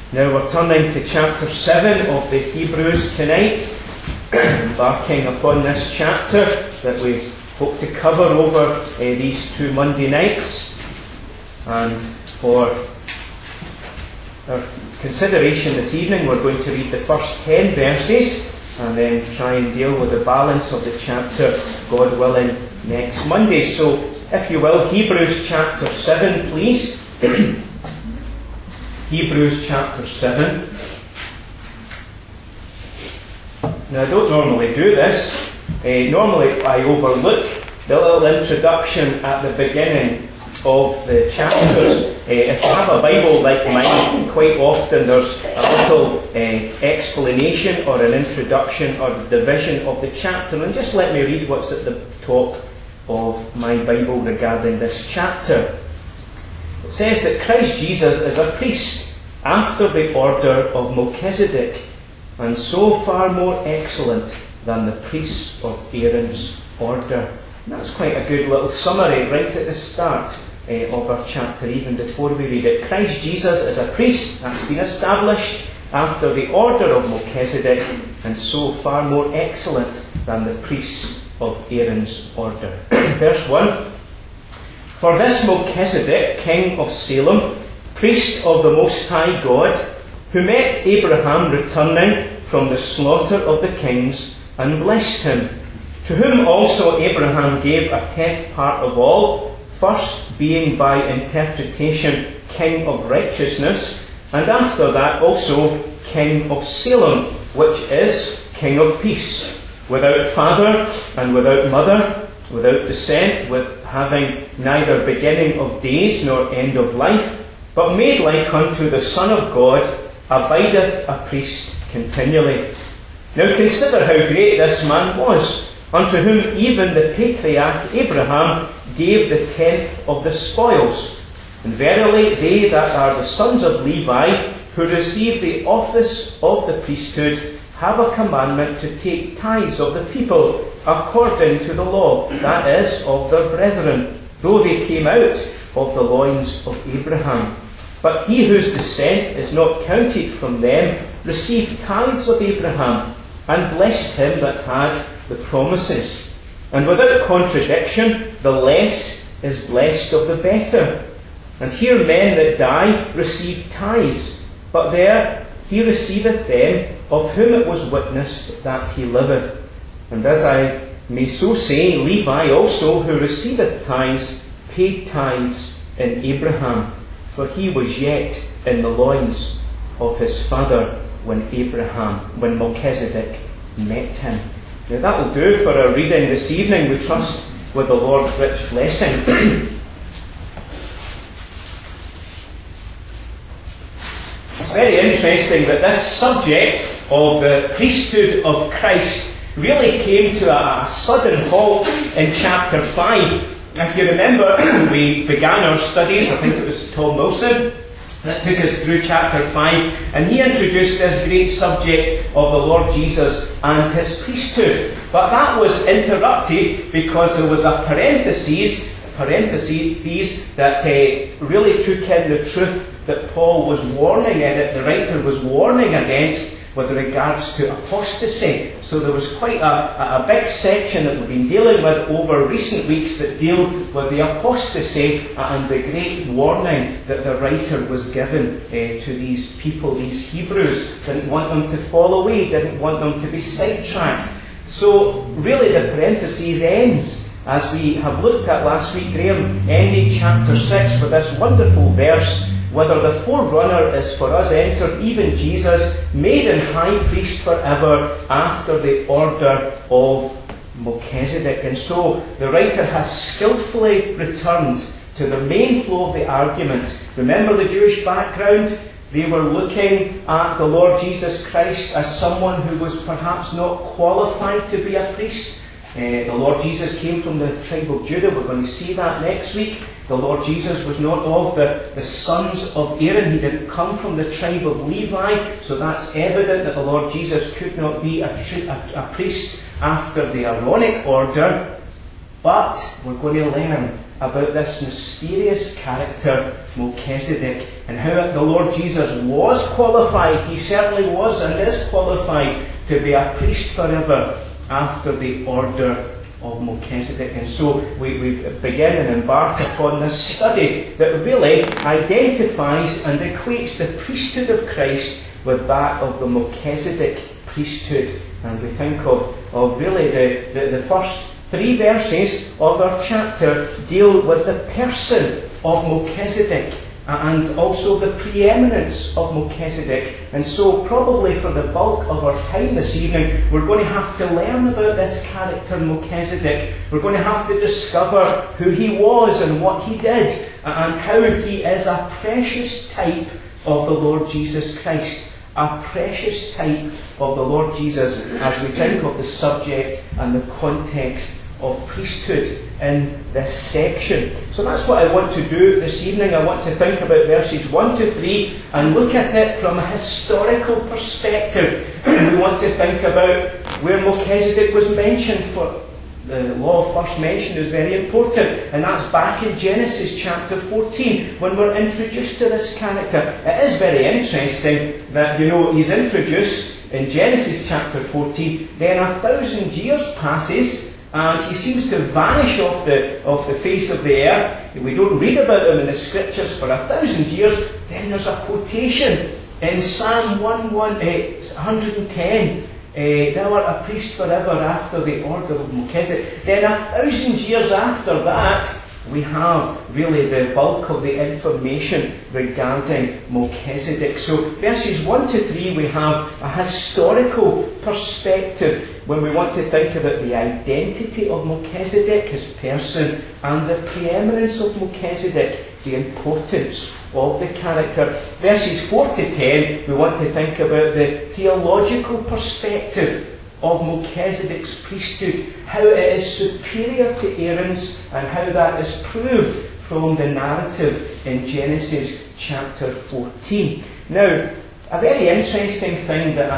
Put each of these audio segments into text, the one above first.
Now we're turning to chapter 7 of the Hebrews tonight, embarking upon this chapter that we hope to cover over these 2 Monday nights. And for our consideration this evening, we're going to read the first 10 verses and then try and deal with the balance of the chapter, God willing, next Monday. So, if you will, Hebrews chapter 7, please. Hebrews chapter 7. Now, I don't normally do this. Normally I overlook the little introduction at the beginning of the chapters. If you have a Bible like mine, quite often there's a little explanation or an introduction or division of the chapter. And just let me read what's at the top of my Bible regarding this chapter. It says that Christ Jesus is a priest after the order of Melchizedek, and so far more excellent than the priests of Aaron's order. And that's quite a good little summary right at the start of our chapter, even before we read it. Christ Jesus is a priest, that's been established, after the order of Melchizedek, and so far more excellent than the priests of Aaron's order. Verse 1. For this Melchizedek, king of Salem, priest of the Most High God, who met Abraham returning from the slaughter of the kings, and blessed him, to whom also Abraham gave a 10th part of all, first being by interpretation king of righteousness, and after that also king of Salem, which is king of peace, without father and without mother, without descent, with having neither beginning of days nor end of life, but made like unto the Son of God, abideth a priest continually. Now consider how great this man was, unto whom even the patriarch Abraham gave the 10th of the spoils. And verily they that are the sons of Levi, who receive the office of the priesthood, have a commandment to take tithes of the people, according to the law, that is, of their brethren, though they came out of the loins of Abraham. But he whose descent is not counted from them received tithes of Abraham, and blessed him that had the promises. And without contradiction, the less is blessed of the better. And here men that die receive tithes, but there he receiveth them of whom it was witnessed that he liveth. And as I may so say, Levi also, who receiveth tithes, paid tithes in Abraham, for he was yet in the loins of his father when Melchizedek met him. Now that will do for our reading this evening, we trust, with the Lord's rich blessing. It's very interesting that this subject of the priesthood of Christ really came to a sudden halt in chapter 5. If you remember, we began our studies, I think it was Tom Wilson that took us through chapter 5, and he introduced this great subject of the Lord Jesus and his priesthood. But that was interrupted because there was a parentheses that really took in the truth that Paul was warning in it, the writer was warning against with regards to apostasy. So there was quite a big section that we've been dealing with over recent weeks that deal with the apostasy and the great warning that the writer was given to these people, these Hebrews. Didn't want them to fall away, didn't want them to be sidetracked. So really the parentheses ends, as we have looked at last week. Graham ended chapter 6 with this wonderful verse, whether the forerunner is for us entered, even Jesus, made an high priest forever after the order of Melchizedek. And so the writer has skillfully returned to the main flow of the argument. Remember the Jewish background? They were looking at the Lord Jesus Christ as someone who was perhaps not qualified to be a priest. The Lord Jesus came from the tribe of Judah. We're going to see that next week. The Lord Jesus was not of the sons of Aaron. He didn't come from the tribe of Levi. So that's evident that the Lord Jesus could not be a priest after the Aaronic order. But we're going to learn about this mysterious character, Melchizedek, and how the Lord Jesus was qualified. He certainly was and is qualified to be a priest forever after the order of Melchizedek. And so we begin and embark upon this study that really identifies and equates the priesthood of Christ with that of the Melchizedek priesthood. And we think of really the first 3 verses of our chapter deal with the person of Melchizedek and also the preeminence of Melchizedek. And so probably for the bulk of our time this evening, we're going to have to learn about this character Melchizedek. We're going to have to discover who he was and what he did, and how he is a precious type of the Lord Jesus Christ. A precious type of the Lord Jesus as we think of the subject and the context of priesthood in this section. So that's what I want to do this evening. I want to think about verses 1 to 3 and look at it from a historical perspective. We want to think about where Melchizedek was mentioned. For the law of first mention is very important, and that's back in Genesis chapter 14 when we're introduced to this character. It is very interesting that, he's introduced in Genesis chapter 14, then 1,000 years passes, and he seems to vanish off the face of the earth. We don't read about him in the scriptures for 1,000 years. Then there's a quotation in Psalm 110. Thou art a priest forever after the order of Melchizedek. Then 1,000 years after that, we have really the bulk of the information regarding Melchizedek. So verses 1 to 3, we have a historical perspective when we want to think about the identity of Melchizedek, his person, and the preeminence of Melchizedek, the importance of the character. Verses 4 to 10, we want to think about the theological perspective of Melchizedek's priesthood, how it is superior to Aaron's, and how that is proved from the narrative in Genesis chapter 14. Now, a very interesting thing that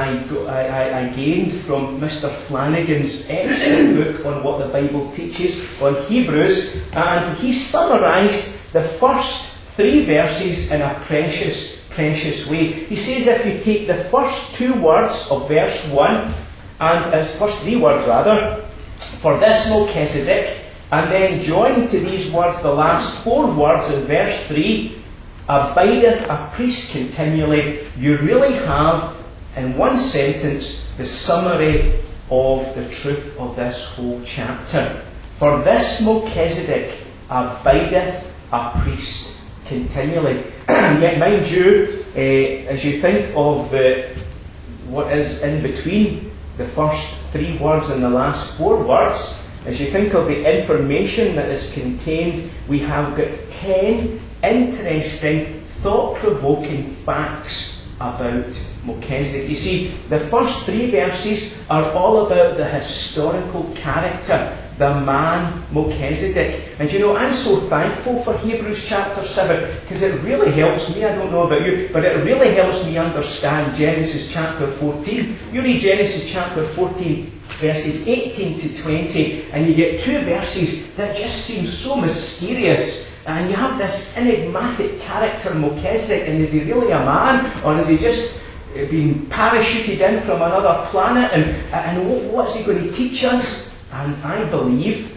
I gained from Mr. Flanagan's excellent book on what the Bible teaches on Hebrews, and he summarised the first 3 verses in a precious way. He says if you take the first 2 words of verse 1, and first 3 words rather, for this Melchizedek, and then join to these words the last 4 words in verse 3, abideth a priest continually, you really have, in one sentence, the summary of the truth of this whole chapter. For this Melchizedek abideth a priest continually. And yet, mind you, as you think of what is in between the first 3 words and the last 4 words, as you think of the information that is contained, we have got 10 interesting, thought-provoking facts about Melchizedek. You see, the first 3 verses are all about the historical character, the man Melchizedek. And I'm so thankful for Hebrews chapter 7, because it really helps me. I don't know about you, but it really helps me understand Genesis chapter 14. You read Genesis chapter 14, verses 18 to 20, and you get 2 verses that just seem so mysterious. And you have this enigmatic character, Melchizedek, and is he really a man? Or is he just been parachuted in from another planet? And what's he going to teach us? And I believe,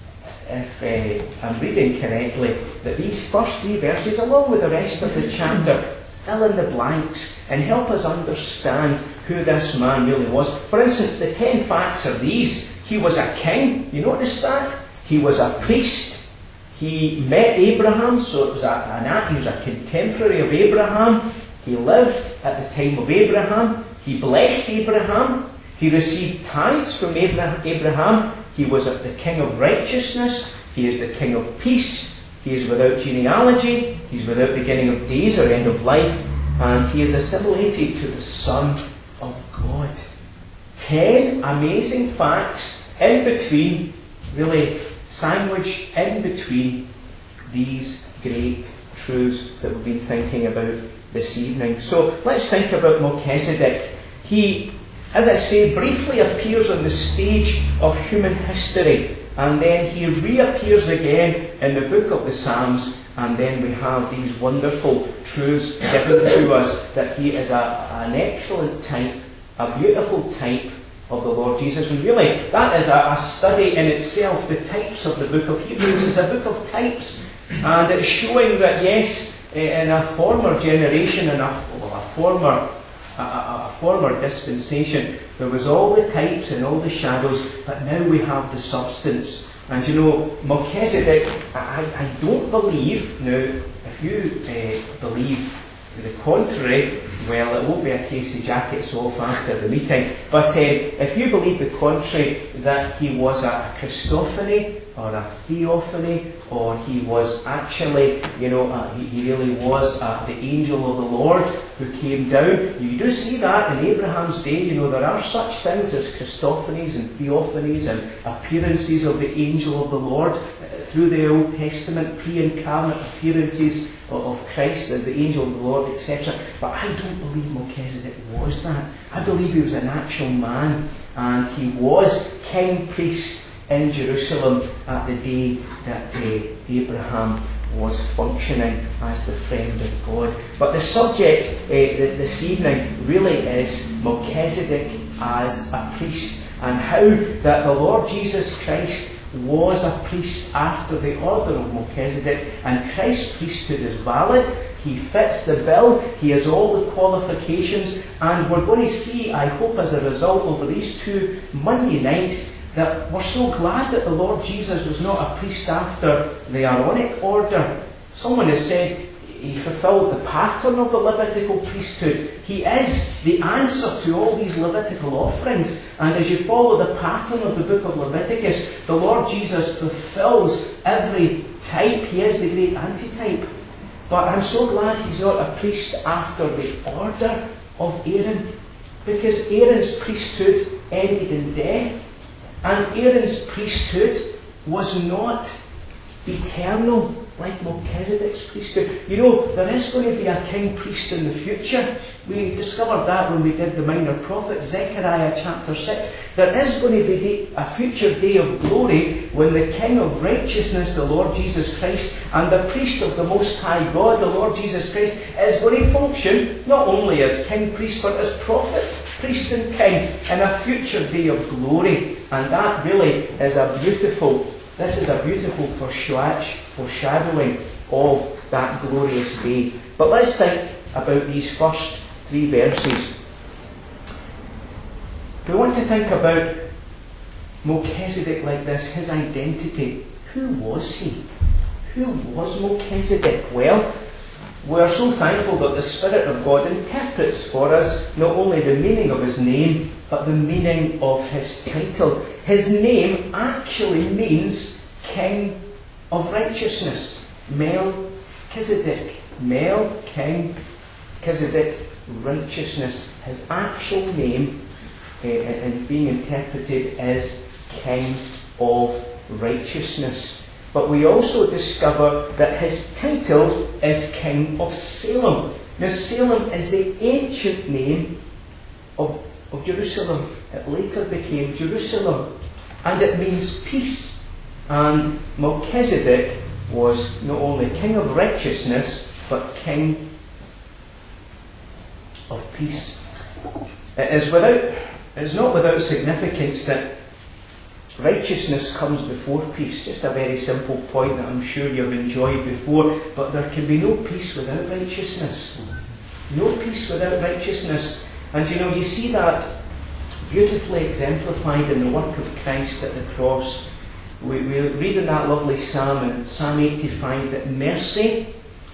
if I'm reading correctly, that these first 3 verses, along with the rest of the chapter, fill in the blanks and help us understand who this man really was. For instance, the 10 facts are these. He was a king. You notice that? He was a priest. He met Abraham, so it was he was a contemporary of Abraham. He lived at the time of Abraham. He blessed Abraham. He received tithes from Abraham. He was the king of righteousness. He is the king of peace. He is without genealogy. He's without beginning of days or end of life. And he is assimilated to the Son of God. 10 amazing facts in between, really sandwiched in between these great truths that we've been thinking about this evening. So let's think about Melchizedek. He, as I say, briefly appears on the stage of human history and then he reappears again in the book of the Psalms, and then we have these wonderful truths given to us that he is an excellent type, a beautiful type of the Lord Jesus. And really, that is a study in itself. The types of the book of Hebrews is a book of types, and it's showing that yes, in a former generation, in a former dispensation, there was all the types and all the shadows, but now we have the substance. And you know, Melchizedek, I don't believe, now, if you believe the contrary, well, it won't be a case of jackets off after the meeting. But if you believe the contrary, that he was a Christophany or a theophany, or he was actually, he really was the angel of the Lord who came down. You do see that in Abraham's day. There are such things as Christophanies and theophanies and appearances of the angel of the Lord through the Old Testament, pre-incarnate appearances of Christ as the angel of the Lord, etc. But I don't believe Melchizedek was that. I believe he was an actual man, and he was king priest in Jerusalem at the day that Abraham was functioning as the friend of God. But the subject this evening really is Melchizedek as a priest, and how that the Lord Jesus Christ was a priest after the order of Melchizedek, and Christ's priesthood is valid. He fits the bill. He has all the qualifications, and we're going to see, I hope, as a result over these 2 Monday nights, that we're so glad that the Lord Jesus was not a priest after the Aaronic order. Someone has said he fulfilled the pattern of the Levitical priesthood. He is the answer to all these Levitical offerings. And as you follow the pattern of the book of Leviticus, the Lord Jesus fulfills every type. He is the great antitype. But I'm so glad he's not a priest after the order of Aaron, because Aaron's priesthood ended in death. And Aaron's priesthood was not eternal like Melchizedek's priesthood. There is going to be a king priest in the future. We discovered that when we did the Minor Prophets, Zechariah chapter 6. There is going to be a future day of glory when the King of righteousness, the Lord Jesus Christ, and the priest of the Most High God, the Lord Jesus Christ, is going to function not only as king priest, but as prophet, priest and king in a future day of glory. And that really is this is a beautiful foreshadowing of that glorious day. But let's think about these first 3 verses. We want to think about Melchizedek like this, his identity. Who was he? Who was Melchizedek? Well, we are so thankful that the Spirit of God interprets for us not only the meaning of his name, but the meaning of his title. His name actually means King of Righteousness. Melchizedek. Mel, King, Chizedek, righteousness. His actual name and being interpreted as King of Righteousness. But we also discover that his title is King of Salem. Now, Salem is the ancient name of Jerusalem. It later became Jerusalem, and it means peace. And Melchizedek was not only King of Righteousness, but King of Peace. It is not without significance that righteousness comes before peace. Just a very simple point that I'm sure you've enjoyed before. But there can be no peace without righteousness. No peace without righteousness. And you see that beautifully exemplified in the work of Christ at the cross. We read in that lovely psalm, in Psalm 85, that mercy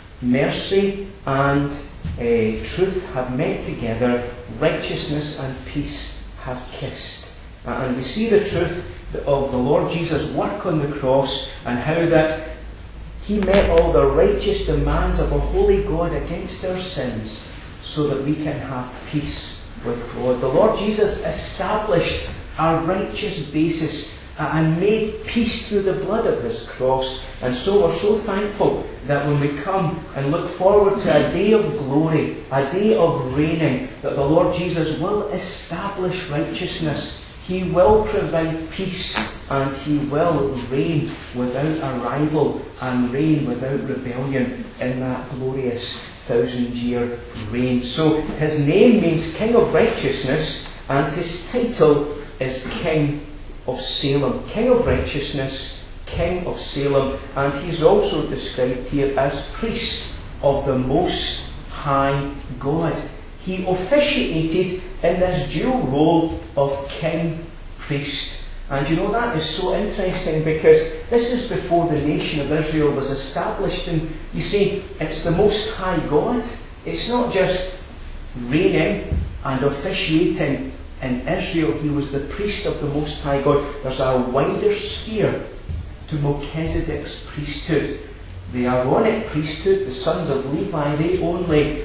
and truth have met together, righteousness and peace have kissed. And we see the truth of the Lord Jesus' work on the cross, and how that he met all the righteous demands of a holy God against our sins, so that we can have peace with God. The Lord Jesus established our righteous basis and made peace through the blood of his cross. And so we're so thankful that when we come and look forward to a day of glory, a day of reigning, that the Lord Jesus will establish righteousness. He will provide peace and he will reign without a rival and reign without rebellion in that glorious 1,000-year reign. So his name means King of Righteousness, and his title is King of Salem. King of Righteousness, King of Salem, and he's also described here as priest of the Most High God. He officiated in this dual role of king, priest. And you know, that is so interesting, because this is before the nation of Israel was established. And you see, it's the Most High God. It's not just reigning and officiating in Israel. He was the priest of the Most High God. There's a wider sphere to Melchizedek's priesthood. The Aaronic priesthood, the sons of Levi, they only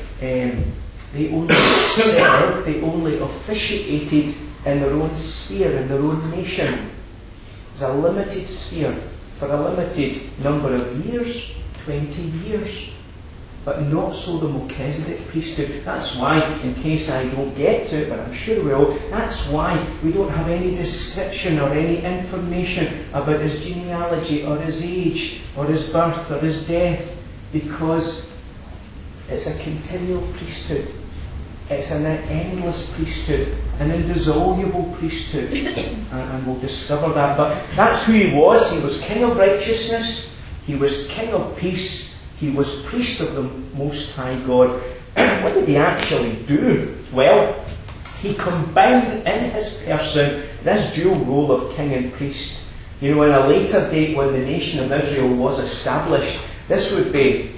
served, they only officiated in their own sphere, in their own nation. It's a limited sphere for a limited number of years, 20 years. But not so the Melchizedek priesthood. That's why, in case I don't get to it, but I'm sure we will, that's why we don't have any description or any information about his genealogy or his age or his birth or his death, because it's a continual priesthood. It's an endless priesthood, an indissoluble priesthood, and we'll discover that. But that's who he was. He was King of Righteousness, he was King of Peace, he was priest of the Most High God. What did he actually do? Well, he combined in his person this dual role of king and priest. You know, in a later date, when the nation of Israel was established, this would be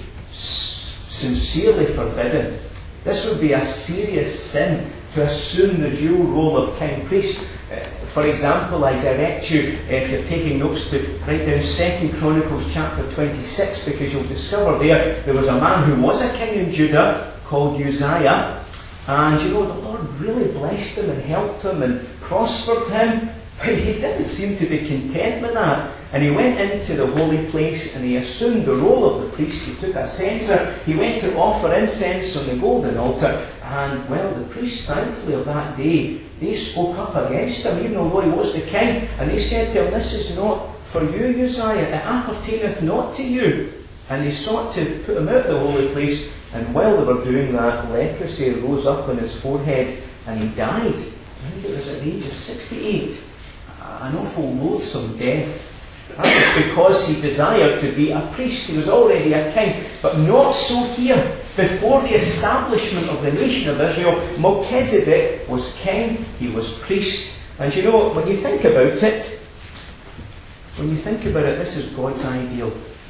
sincerely forbidden. This would be a serious sin to assume the dual role of king-priest. For example, I direct you, if you're taking notes, to write down 2 Chronicles chapter 26, because you'll discover there was a man who was a king in Judah called Uzziah, and you know, the Lord really blessed him and helped him and prospered him, but he didn't seem to be content with that. And he went into the holy place and he assumed the role of the priest. He took a censer, he went to offer incense on the golden altar, and well, the priests, thankfully, of that day, they spoke up against him, even although he was the king, and they said to him, "This is not for you, Uzziah, it appertaineth not to you." And they sought to put him out of the holy place, and while they were doing that, leprosy rose up on his forehead, and he died. I think it was at the age of 68. An awful loathsome death. That was because he desired to be a priest. He was already a king, but not so here. Before the establishment of the nation of Israel, Melchizedek was king, he was priest. And you know, when you think about it, this is God's ideal.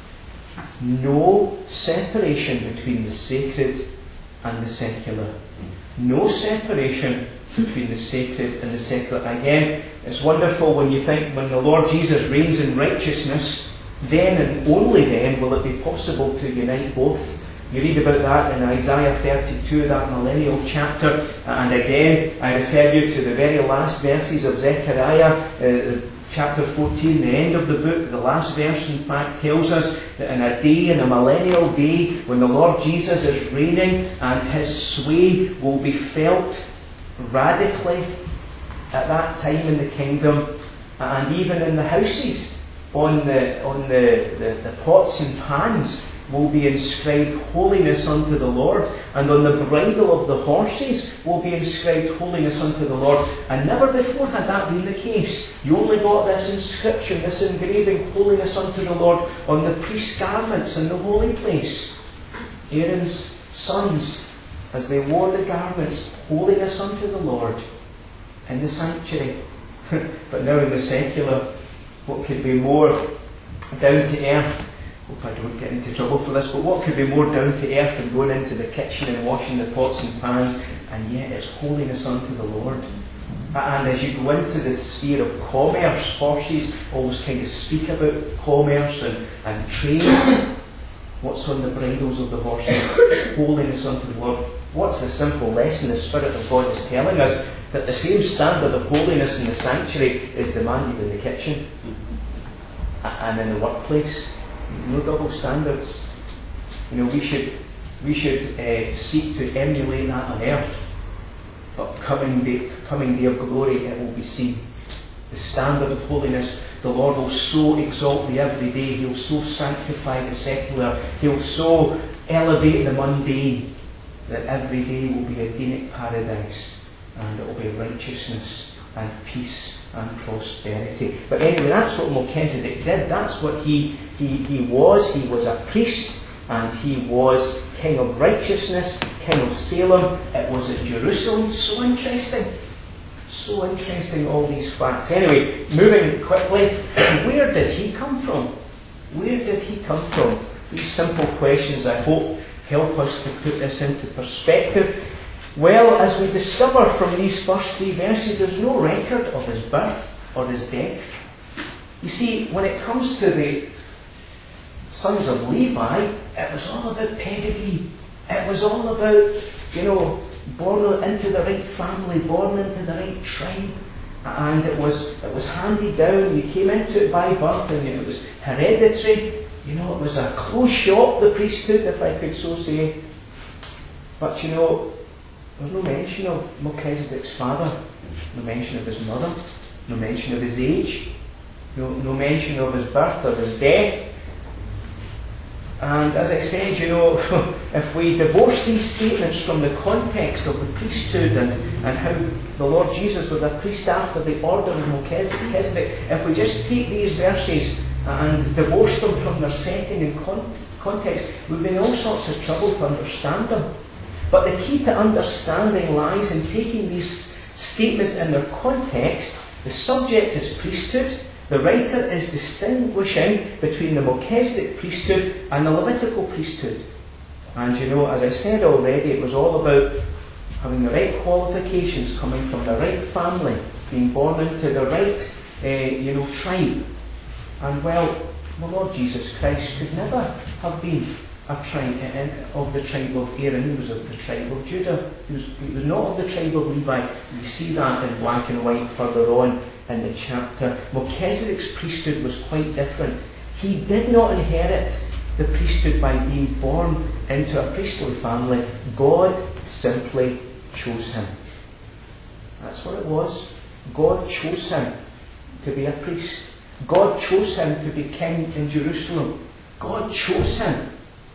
No separation between the sacred and the secular. No separation between the sacred and the secular. Again, it's wonderful when you think, when the Lord Jesus reigns in righteousness, then and only then will it be possible to unite both. You read about that in Isaiah 32, that millennial chapter, and again I refer you to the very last verses of Zechariah, chapter 14, the end of the book. The last verse, in fact, tells us that in a day, in a millennial day, when the Lord Jesus is reigning and his sway will be felt radically at that time in the kingdom, and even in the houses, on the pots and pans will be inscribed holiness unto the Lord, and on the bridle of the horses will be inscribed holiness unto the Lord. And never before had that been the case. You only got this inscription, this engraving, holiness unto the Lord, on the priest's garments in the holy place. Aaron's sons, as they wore the garments, holiness unto the Lord in the sanctuary. But now in the secular, what could be more down to earth? Hope I don't get into trouble for this, but what could be more down to earth than going into the kitchen and washing the pots and pans, and yet it's holiness unto the Lord. And as you go into the sphere of commerce, horses always kind of speak about commerce and trade. What's on the bridles of the horses? Holiness unto the Lord. What's the simple lesson the Spirit of God is telling us? That the same standard of holiness in the sanctuary is demanded in the kitchen and in the workplace. No double standards. You know, we should seek to emulate that on earth, but coming day of glory, it will be seen. The standard of holiness, the Lord will so exalt the everyday, He'll so sanctify the secular, He'll so elevate the mundane, that every day will be Edenic paradise, and it will be righteousness and peace and prosperity. But anyway, that's what Melchizedek did. That's what he was. He was a priest, and he was king of righteousness, king of Salem. It was at Jerusalem. So interesting. So interesting, all these facts. Anyway, moving quickly, where did he come from? Where did he come from? These simple questions, I hope, help us to put this into perspective. Well, as we discover from these first 3 verses, there's no record of his birth or his death. You see, when it comes to the sons of Levi, it was all about pedigree. It was all about, born into the right family, born into the right tribe. And it was handed down. You came into it by birth, and it was hereditary. It was a close shop, the priesthood, if I could so say. But there's no mention of Melchizedek's father, no mention of his mother, no mention of his age, no mention of his birth or his death. And as I said, if we divorce these statements from the context of the priesthood and how the Lord Jesus was a priest after the order of Melchizedek, if we just take these verses and divorce them from their setting and context, we'll be in all sorts of trouble to understand them. But the key to understanding lies in taking these statements in their context. The subject is priesthood. The writer is distinguishing between the Melchizedek priesthood and the Levitical priesthood. And as I said already, it was all about having the right qualifications, coming from the right family, being born into the right, tribe. And the Lord Jesus Christ could never have been a tribe of the tribe of Aaron. He was of the tribe of Judah. He was not of the tribe of Levi. We see that in black and white further on in the chapter. Melchizedek's priesthood was quite different. He did not inherit the priesthood by being born into a priestly family. God simply chose him. That's what it was. God chose him to be a priest. God chose him to be king in Jerusalem. God chose him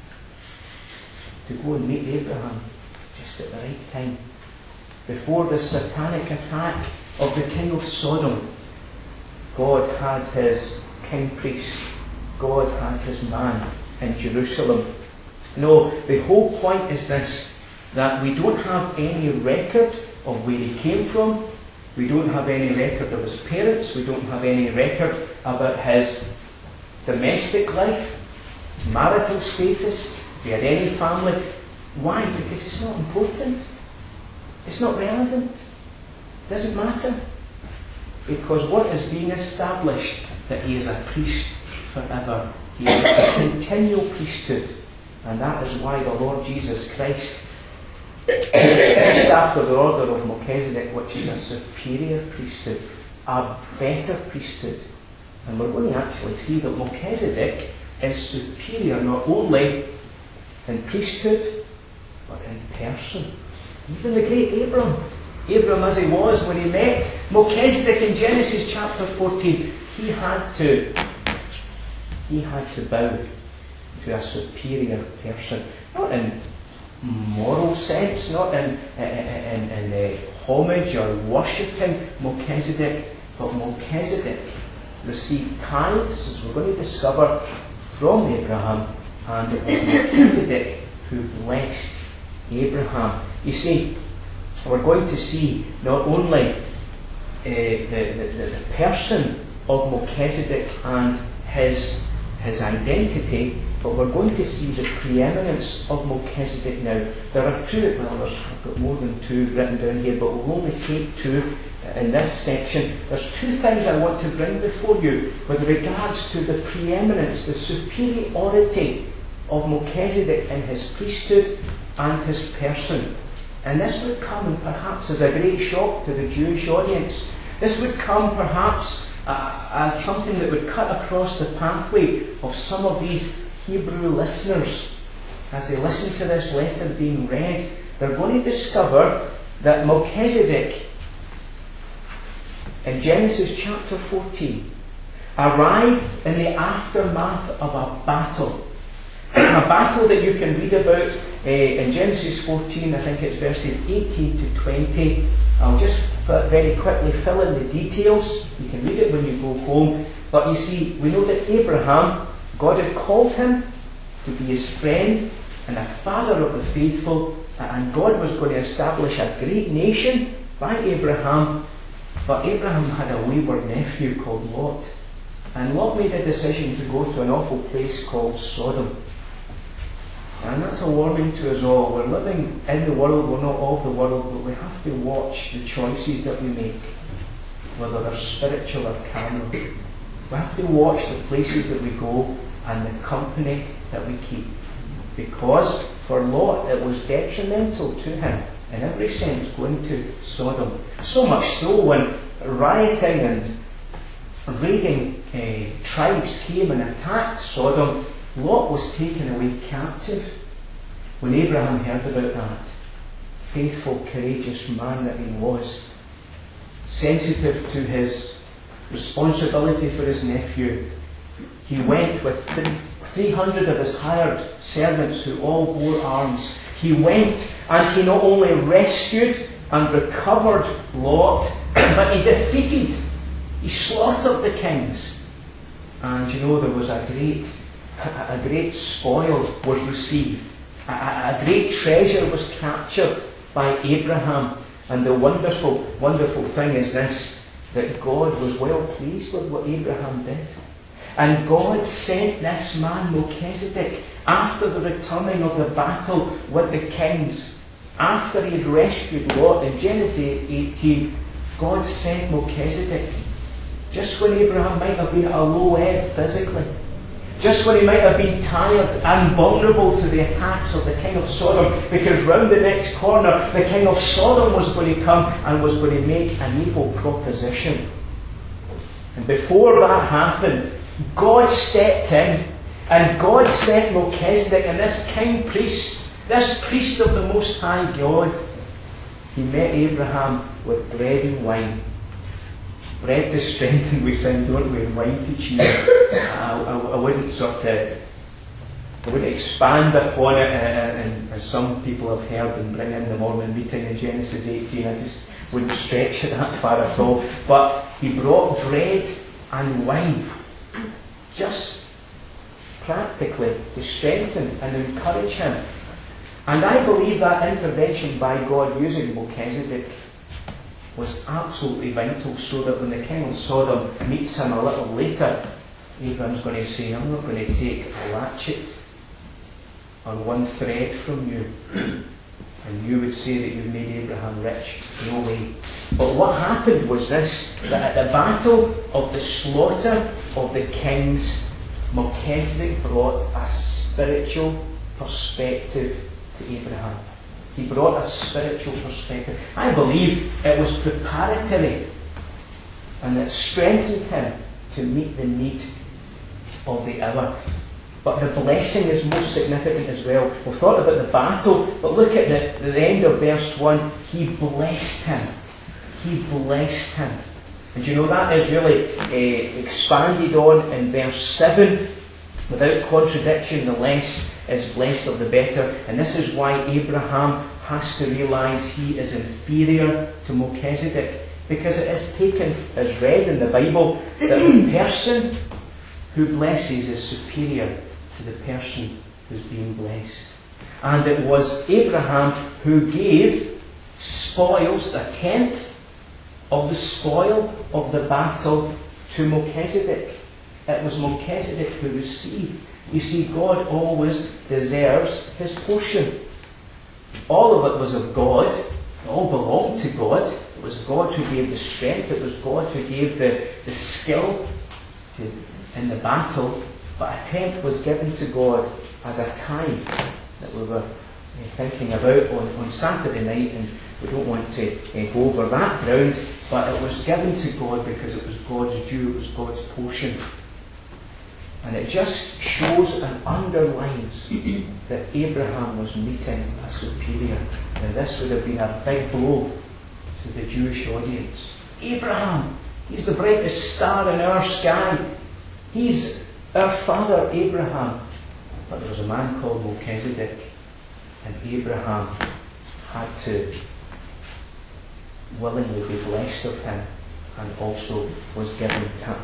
to go and meet Abraham just at the right time. Before the satanic attack of the king of Sodom, God had his king priest. God had his man in Jerusalem. No, the whole point is this, that we don't have any record of where he came from. We don't have any record of his parents. We don't have any record about his domestic life, marital status, if he had any family. Why? Because it's not important. It's not relevant. It doesn't matter. Because what is being established, that he is a priest forever. He is a continual priesthood. And that is why the Lord Jesus Christ, just after the order of Melchizedek, which is a superior priesthood, a better priesthood. And we're going to actually see that Melchizedek is superior not only in priesthood, but in person. Even the great Abram as he was when he met Melchizedek in Genesis chapter 14, he had to bow to a superior person. Not in moral sense, not in homage or worshipping Melchizedek, but Melchizedek received tithes, as we're going to discover, from Abraham, and it was Melchizedek who blessed Abraham. You see, we're going to see not only the person of Melchizedek and his identity, but we're going to see the preeminence of Melchizedek now. There are two, I've got more than two written down here, but we'll only take two in this section. There's two things I want to bring before you with regards to the preeminence, the superiority of Melchizedek in his priesthood and his person. And this would come perhaps as a great shock to the Jewish audience. This would come perhaps as something that would cut across the pathway of some of these Hebrew listeners. As they listen to this letter being read, they're going to discover that Melchizedek, in Genesis chapter 14, arrived in the aftermath of a battle. A battle that you can read about in Genesis 14, I think it's verses 18 to 20. I'll just very quickly fill in the details. You can read it when you go home. But you see, we know that Abraham, God had called him to be his friend and a father of the faithful, and God was going to establish a great nation by Abraham. But Abraham had a wayward nephew called Lot. And Lot made a decision to go to an awful place called Sodom. And that's a warning to us all. We're living in the world, we're not of the world, but we have to watch the choices that we make, whether they're spiritual or carnal. We have to watch the places that we go and the company that we keep. Because for Lot it was detrimental to him in every sense going to Sodom. So much so when rioting and raiding tribes came and attacked Sodom, Lot was taken away captive. When Abraham heard about that, faithful, courageous man that he was, sensitive to his responsibility for his nephew, he went with 300 of his hired servants who all bore arms. He went and he not only rescued and recovered Lot, but he defeated, he slaughtered the kings. And you know, there was a great spoil was received. A great treasure was captured by Abraham. And the wonderful, wonderful thing is this, that God was well pleased with what Abraham did. And God sent this man Melchizedek after the returning of the battle with the kings. After he had rescued Lot in Genesis 18, God sent Melchizedek. Just when Abraham might have been at a low ebb physically, just when he might have been tired and vulnerable to the attacks of the king of Sodom, because round the next corner the king of Sodom was going to come and was going to make an evil proposition. And before that happened, God stepped in and God sent Melchizedek, and this king priest, this priest of the Most High God, he met Abraham with bread and wine. Bread to strengthen, we sing, don't we? And wine to cheer. I wouldn't expand upon it, and as some people have heard and bring in the morning meeting in Genesis 18. I just wouldn't stretch it that far at all. But he brought bread and wine, just practically to strengthen and encourage him. And I believe that intervention by God using Melchizedek was absolutely vital, so that when the king of Sodom meets him a little later, Abraham's going to say, I'm not going to take a latchet or one thread from you. And you would say that you've made Abraham rich. No way. But what happened was this, that at the battle of the slaughter of the kings, Melchizedek brought a spiritual perspective to Abraham. He brought a spiritual perspective. I believe it was preparatory, and it strengthened him to meet the need of the hour. But the blessing is most significant as well. We've thought about the battle, but look at the end of verse 1. He blessed him. He blessed him. And you know, that is really expanded on in verse 7. Without contradiction, the less is blessed of the better. And this is why Abraham has to realise he is inferior to Melchizedek. Because it is taken as read in the Bible that the person who blesses is superior to the person who's being blessed. And it was Abraham who gave spoils, a tenth of the spoil of the battle, to Melchizedek. It was Melchizedek who received. You see, God always deserves his portion. All of it was of God. It all belonged to God. It was God who gave the strength. It was God who gave the skill in the battle. But a tenth was given to God as a tithe that we were thinking about on Saturday night. And we don't want to go over that ground. But it was given to God because it was God's due. It was God's portion. And it just shows and underlines that Abraham was meeting a superior. Now this would have been a big blow to the Jewish audience. Abraham, he's the brightest star in our sky. He's our father Abraham. But there was a man called Melchizedek, and Abraham had to willingly be blessed of him, and also was given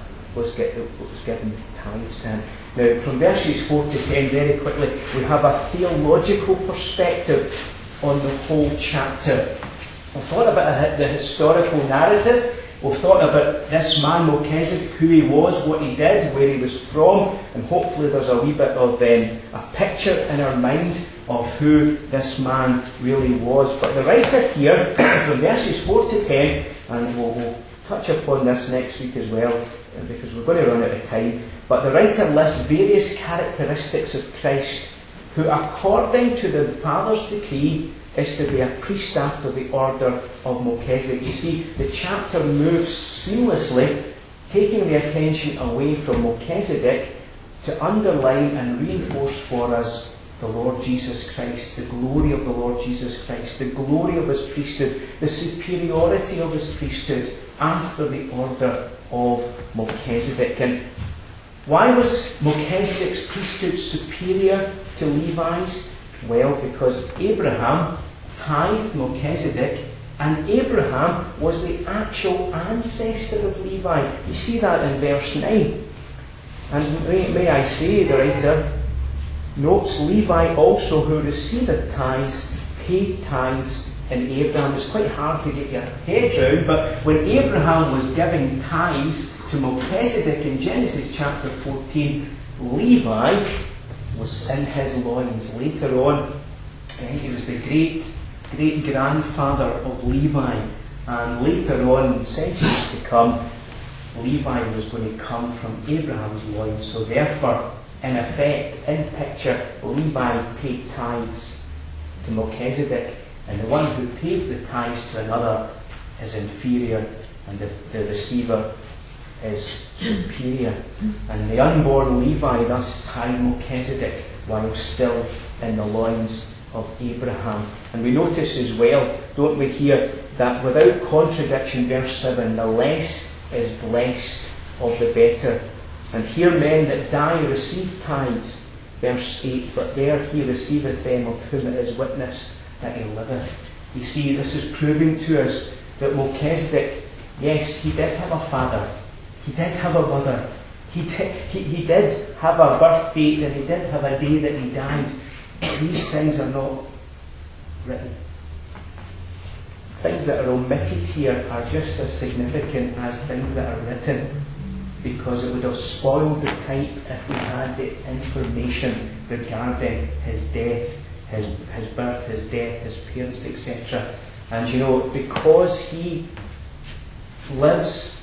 tithes to him. Now, from verses 4 to 10, very quickly, we have a theological perspective on the whole chapter. We've thought about the historical narrative. We've thought about this man Melchizedek, who he was, what he did, where he was from, and hopefully there's a wee bit of a picture in our mind of who this man really was. But the writer here, from verses 4 to 10, and we'll touch upon this next week as well, because we're going to run out of time, but the writer lists various characteristics of Christ, who according to the Father's decree is to be a priest after the order of Melchizedek. You see, the chapter moves seamlessly, taking the attention away from Melchizedek to underline and reinforce for us the Lord Jesus Christ, the glory of the Lord Jesus Christ, the glory of his priesthood, the superiority of his priesthood after the order of Melchizedek. And why was Melchizedek's priesthood superior to Levi's? Well, because Abraham tithed Melchizedek, and Abraham was the actual ancestor of Levi. You see that in verse 9. And may I say, the writer notes Levi also, who received tithes, paid tithes in Abraham. It's quite hard to get your head around, but when Abraham was giving tithes to Melchizedek in Genesis chapter 14, Levi was in his loins. Later on, he was the great-grandfather of Levi, and later on, in centuries to come, Levi was going to come from Abraham's loins. So therefore, in effect, in picture, Levi paid tithes to Melchizedek, and the one who pays the tithes to another is inferior, and the receiver is superior. And the unborn Levi thus tied Melchizedek while still in the loins of Abraham. And we notice as well, don't we, here, that without contradiction, verse 7, the less is blessed of the better. And here men that die receive tithes, verse 8, but there he receiveth them of whom it is witnessed that he liveth. You see, this is proving to us that Melchizedek, yes, he did have a father, he did have a mother, he did have a birth date, and he did have a day that he died. But these things are not written. Things that are omitted here are just as significant as things that are written, because it would have spoiled the type if we had the information regarding his death, his birth, his death, his parents, etc. And you know, because he lives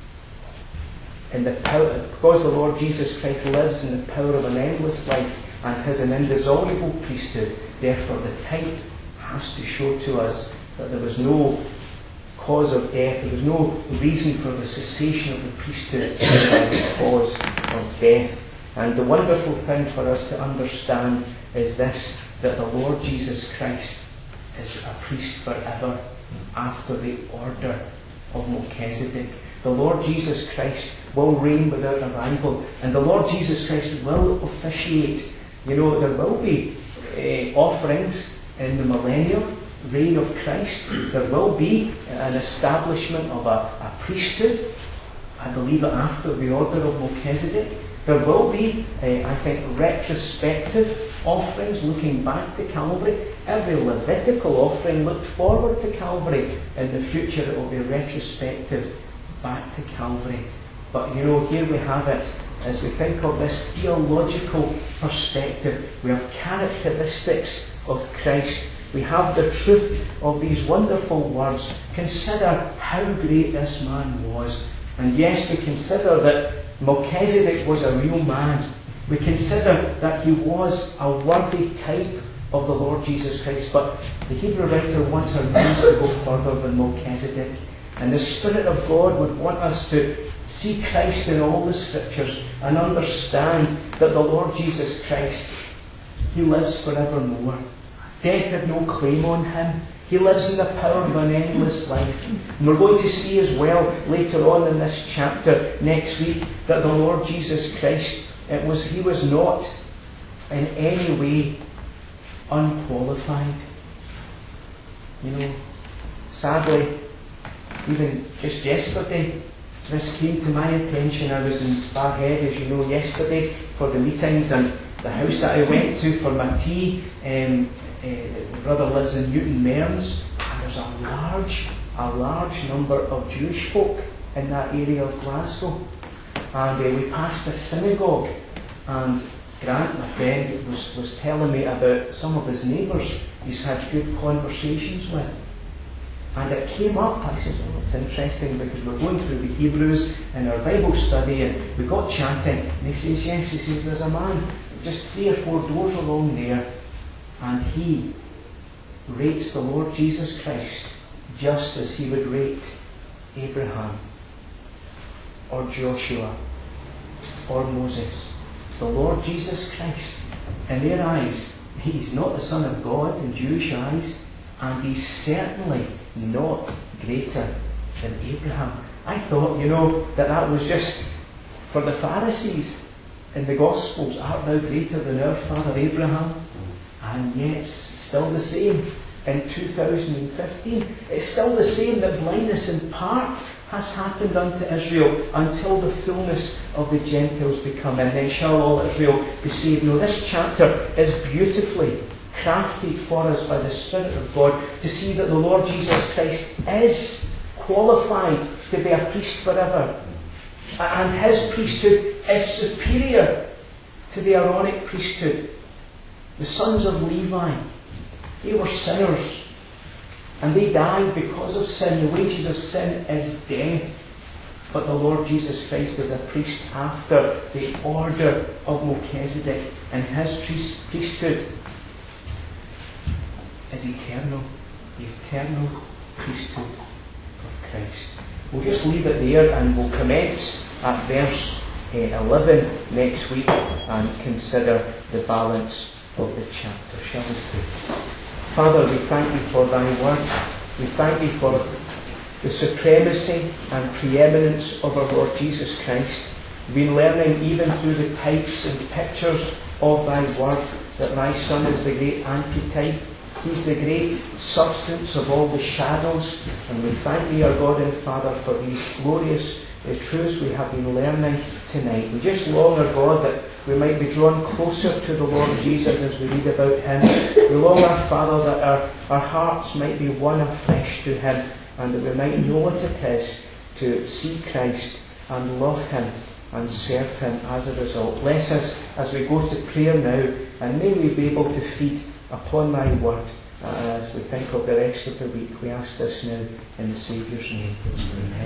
in the power, because the Lord Jesus Christ lives in the power of an endless life and has an indissoluble priesthood, therefore the type has to show to us that there was no cause of death, there was no reason for the cessation of the priesthood by the cause of death. And the wonderful thing for us to understand is this, that the Lord Jesus Christ is a priest forever after the order of Melchizedek. The Lord Jesus Christ will reign without a rival, and the Lord Jesus Christ will officiate. You know, there will be offerings in the millennial reign of Christ. There will be an establishment of a priesthood, I believe, after the order of Melchizedek. There will be, I think, retrospective offerings looking back to Calvary. Every Levitical offering looked forward to Calvary. In the future it will be retrospective back to Calvary. But you know, here we have it. As we think of this theological perspective, we have characteristics of Christ. We have the truth of these wonderful words. Consider how great this man was. And yes, we consider that Melchizedek was a real man. We consider that he was a worthy type of the Lord Jesus Christ. But the Hebrew writer wants our minds to go further than Melchizedek. And the Spirit of God would want us to see Christ in all the Scriptures and understand that the Lord Jesus Christ, he lives forevermore. Death had no claim on him. He lives in the power of an endless life. And we're going to see as well later on in this chapter next week that the Lord Jesus Christ, He was not in any way unqualified. Sadly, even just yesterday, this came to my attention. I was in Barhead, as you know, yesterday for the meetings, and the house that I went to for my tea, my brother lives in Newton Mearns, and there's a large number of Jewish folk in that area of Glasgow. And we passed a synagogue, and Grant, my friend, was telling me about some of his neighbours he's had good conversations with. And it came up. I said, it's interesting because we're going through the Hebrews in our Bible study, and we got chatting, and he says, yes, he says, there's a man just 3 or 4 doors along there, and he rates the Lord Jesus Christ just as he would rate Abraham or Joshua or Moses. The Lord Jesus Christ, in their eyes, he's not the Son of God in Jewish eyes, and he's certainly not greater than Abraham. I thought, that was just for the Pharisees in the Gospels. Art thou greater than our father Abraham? And yet it's still the same in 2015. It's still the same that blindness in part has happened unto Israel until the fullness of the Gentiles become in. Then shall all Israel be saved. No, this chapter is beautifully crafted for us by the Spirit of God to see that the Lord Jesus Christ is qualified to be a priest forever. And his priesthood is superior to the Aaronic priesthood. The sons of Levi, they were sinners, and they died because of sin. The wages of sin is death. But the Lord Jesus Christ is a priest after the order of Melchizedek, and his priesthood is eternal, the eternal priesthood of Christ. We'll just leave it there, and we'll commence at verse 11 next week and consider the balance of the chapter. Shall we pray? Father, we thank you for thy word. We thank you for the supremacy and preeminence of our Lord Jesus Christ. We've been learning even through the types and pictures of thy word that thy Son is the great antitype. He's the great substance of all the shadows. And we thank thee, our God and Father, for these glorious truths we have been learning tonight. We just long, our God, that we might be drawn closer to the Lord Jesus as we read about him. We long, our Father, that our hearts might be one afresh to him, and that we might know what it is to see Christ and love him and serve him as a result. Bless us as we go to prayer now, and may we be able to feed upon thy word as we think of the rest of the week. We ask this now in the Saviour's name. Amen.